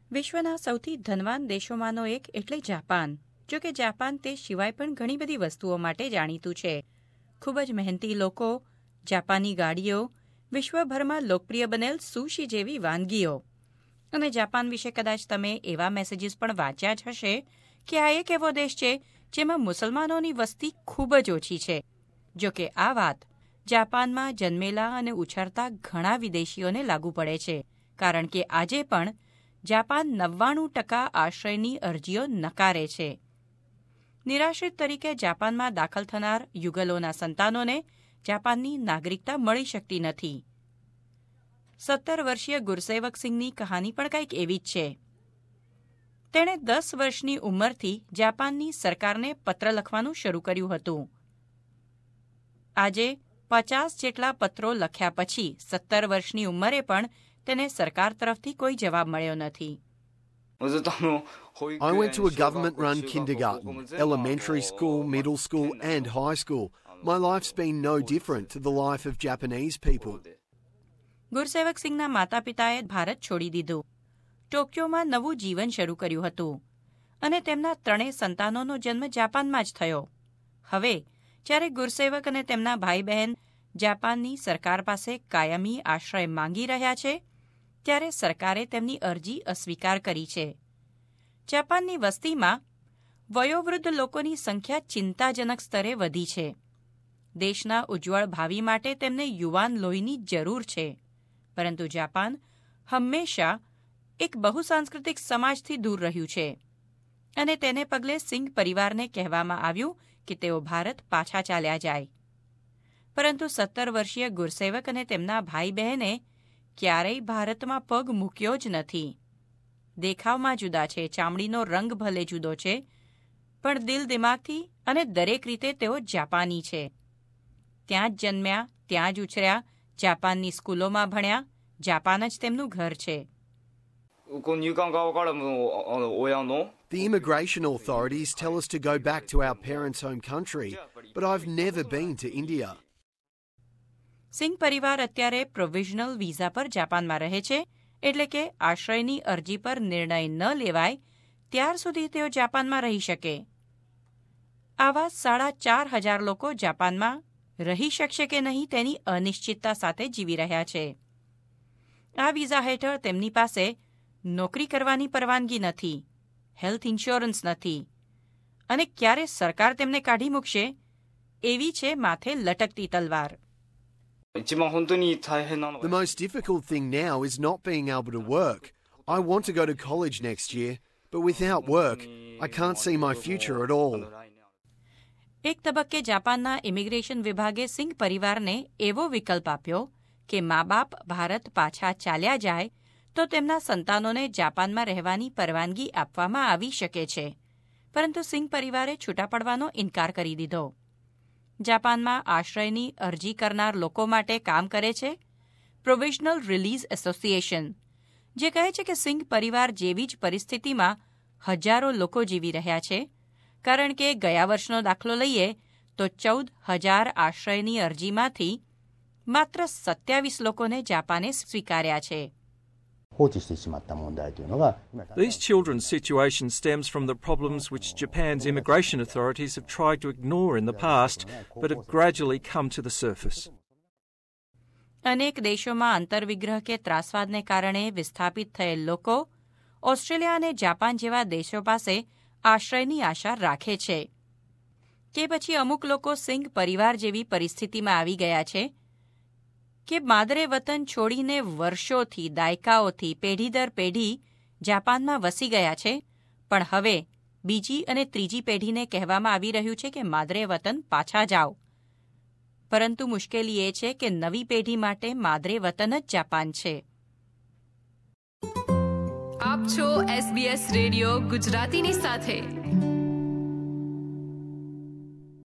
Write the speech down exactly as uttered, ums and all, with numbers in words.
વિશ્વના સૌથી ધનવાન દેશોમાંનો એક એટલે જાપાન. જો કે જાપાન તે સિવાય પણ ઘણી બધી વસ્તુઓ માટે જાણીતું છે. ખૂબ જ મહેનતી લોકો, જાપાની ગાડીઓ, વિશ્વભરમાં લોકપ્રિય બનેલ સુશી જેવી વાનગીઓ. અને જાપાન વિશે કદાચ તમે એવા મેસેજીસ પણ વાંચ્યા જ હશે કે આ એક એવો દેશ છે જેમાં મુસલમાનોની વસ્તી ખૂબ જ ઓછી છે. જો કે આ વાત જાપાનમાં જન્મેલા અને ઉછરતા ઘણા વિદેશીઓને લાગુ પડે છે, કારણ કે આજે પણ જાપાન નવ્વાણું ટકા આશ્રયની અરજીઓ નકારે છે. નિરાશ્રિત તરીકે જાપાનમાં દાખલ થનાર યુગલોના સંતાનોને જાપાનની નાગરિકતા મળી શકતી નથી. સત્તર વર્ષીય ગુરસેવક સિંહની કહાની પણ કંઈક એવી જ છે. તેણે દસ વર્ષની ઉંમરથી જાપાનની સરકારને પત્ર લખવાનું શરૂ કર્યું હતું. આજે પચાસ જેટલા પત્રો લખ્યા પછી સત્તર વર્ષની ઉંમરે પણ તેને સરકાર તરફથી કોઈ જવાબ મળ્યો નથી. I went to a government-run kindergarten, elementary school, middle school and high school. My life's been no different to the life of Japanese people. ગુરસેવક સિંહના માતા પિતાએ ભારત છોડી દીધું, ટોક્યોમાં નવું જીવન શરૂ કર્યું હતું અને તેમના ત્રણેય સંતાનોનો જન્મ જાપાનમાં જ થયો. હવે જ્યારે ગુરસેવક અને તેમના ભાઈ બહેન જાપાનની સરકાર પાસે કાયમી આશ્રય માંગી રહ્યા છે, ત્યારે સરકારે તેમની અરજી અસ્વીકાર કરી છે. જાપાનની વસ્તીમાં વયોવૃદ્ધ લોકોની સંખ્યા ચિંતાજનક સ્તરે વધી છે. દેશના ઉજ્જવળ ભાવિ માટે તેમને યુવાન લોહીની જરૂર છે. પરંતુ જાપાન હંમેશા એક બહુસાંસ્કૃતિક સમાજથી દૂર રહ્યું છે અને તેને પગલે સિંઘ પરિવારને કહેવામાં આવ્યું કે તેઓ ભારત પાછા ચાલ્યા જાય. પરંતુ સત્તર વર્ષીય ગુરસેવક અને તેમના ભાઈ બહેને ક્યારેય ભારતમાં પગ મૂક્યો જ નથી. દેખાવમાં જુદા છે, ચામડીનો રંગ ભલે જુદો છે, પણ દિલ દિમાગથી અને દરેક રીતે તેઓ જાપાની છે. ત્યાં જ જન્મ્યા, ત્યાં જ ઉછર્યા, જાપાનની સ્કૂલોમાં ભણ્યા, જાપાન જ તેમનું ઘર છે. The immigration authorities tell us to go back to our parents' home country, but I've never been to India. Singh પરિવાર અત્યારે પ્રોવિઝનલ વિઝા પર જાપાનમાં રહે છે, એટલે કે આશ્રયની અરજી પર નિર્ણય ન લેવાય ત્યાર સુધી તેઓ જાપાનમાં રહી શકે. આવા સાડા ચાર હજાર લોકો જાપાનમાં રહી શકશે કે નહીં તેની અનિશ્ચિતતા સાથે જીવી રહ્યા છે. આ વિઝા હેઠળ તેમની પાસે નોકરી કરવાની પરવાનગી નથી, હેલ્થ ઇન્સ્યોરન્સ નથી અને ક્યારે સરકાર તેમને કાઢી મૂકશે એવી છે માથે લટકતી તલવાર. The most difficult thing now is not being able to work. I want to go to college next year, but without work, I can't see my future at all. એક તબક્કે જાપાનના ઇમિગ્રેશન વિભાગે સિંઘ પરિવારને એવો વિકલ્પ આપ્યો કે મા બાપ ભારત પાછા ચાલ્યા જાય તો તેમના સંતાનોને જાપાનમાં રહેવાની પરવાનગી આપવામાં આવી શકે છે. પરંતુ સિંઘ પરિવારે છૂટા પડવાનો ઇનકાર કરી દીધો. જાપાનમાં આશ્રયની અરજી કરનાર લોકો માટે કામ કરે છે પ્રોવિઝનલ રિલીઝ એસોસિએશન, જે કહે છે કે સિંઘ પરિવાર જેવી જ પરિસ્થિતિમાં હજારો લોકો જીવી રહ્યા છે, કારણ કે ગયા વર્ષનો દાખલો લઈએ તો ચૌદ હજાર આશ્રયની અરજીમાંથી માત્ર સત્યાવીસ લોકોને જાપાને સ્વીકાર્યા છે. These children's situation stems from the problems which Japan's immigration authorities have tried to ignore in the past, but have gradually come to the surface. અનેક દેશોમાં આંતરવિગ્રહ કે ત્રાસવાદને કારણે વિસ્થાપિત થયેલ લોકો ઓસ્ટ્રેલિયા અને જાપાન જેવા દેશો પાસે આશ્રયની આશા રાખે છે. કે પછી અમુક લોકો સિંઘ પરિવાર જેવી પરિસ્થિતિમાં આવી ગયા છે કે માદરે વતન છોડીને વર્ષોથી, દાયકાઓથી, પેઢી દર પેઢી જાપાનમાં વસી ગયા છે, પણ હવે બીજી અને ત્રીજી પેઢીને કહેવામાં આવી રહ્યું છે કે માદરે વતન પાછા જાઓ. પરંતુ મુશ્કેલી એ છે કે નવી પેઢી માટે માદરે વતન જ જાપાન છે. આપ છો એસબીએસ રેડિયો ગુજરાતીની સાથે.